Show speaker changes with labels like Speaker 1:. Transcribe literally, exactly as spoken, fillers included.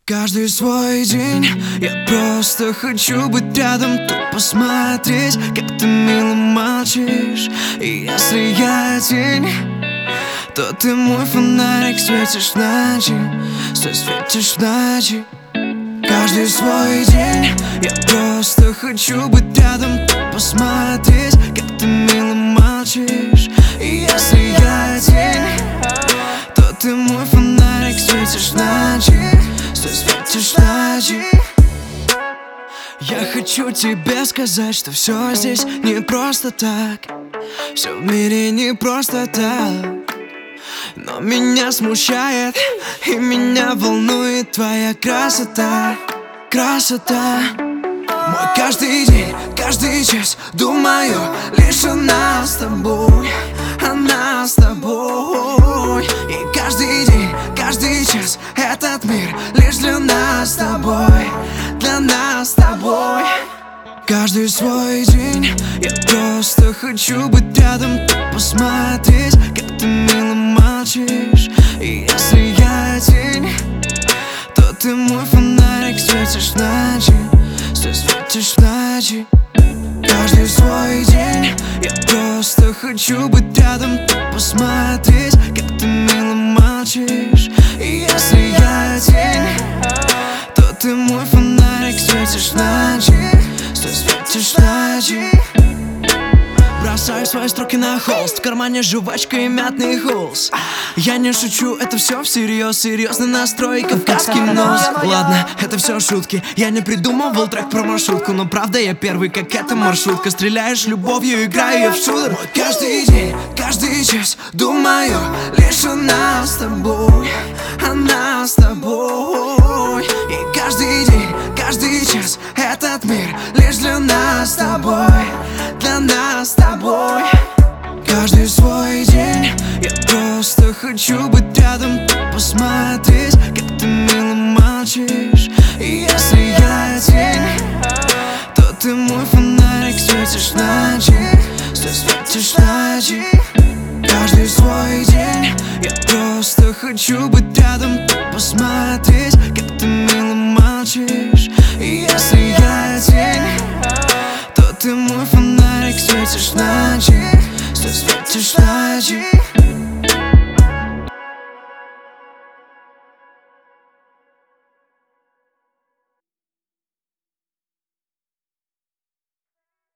Speaker 1: Каждый свой день я просто хочу быть рядом, тупо смотреть, как ты мило молчишь. И если я тень, то ты мой фонарик, светишь в ночи, что светишь в ночи. Каждый свой день я просто хочу быть рядом, тупо смотреть, как ты мило молчишь. И если я тень, то ты мой фонарик, светишь в ночи, что светишь в ночи. Я хочу тебе сказать, что все здесь не просто так, все в мире не просто так. Но меня смущает и меня волнует твоя красота, красота. Мой каждый день, каждый час думаю лишь о нас с тобой, о нас с тобой. И каждый день, каждый час этот мир лишь для нас с тобой, для нас с тобой. Каждый свой день я просто хочу быть рядом, тупо смотреть, как ты мило молчишь. И если я тень, то ты мой фонарик, светишь в ночи, что светишь в ночи. Каждый свой день я просто хочу быть рядом, тупо смотреть, как ты мило молчишь. И если я тень, то ты мой фонарик, светишь в ночи, что светишь в ночи. Бросаю свои строки на холст, в кармане жвачка и мятный холст. Я не шучу, это все всерьез, серьезный настрой, кавказский нос. Ладно, это все шутки, я не придумывал трек про маршрутку, но правда я первый, как эта маршрутка. Стреляешь любовью, играю я в шутер. Мой каждый день, каждый час думаю лишь о нас с тобой, о нас с тобой. И каждый день, каждый час этот мир лишь для нас с тобой, для нас с тобой. Каждый свой день я просто хочу быть рядом, тупо смотреть, как ты мило молчишь. И если я тень, то ты мой фонарик, светишь в ночи, что светишь в ночи. Каждый свой день я просто хочу быть рядом, тупо смотреть, как ты мило молчишь. И если я тень, то ты мой фонарик, светишь в ночи, что светишь в ночи.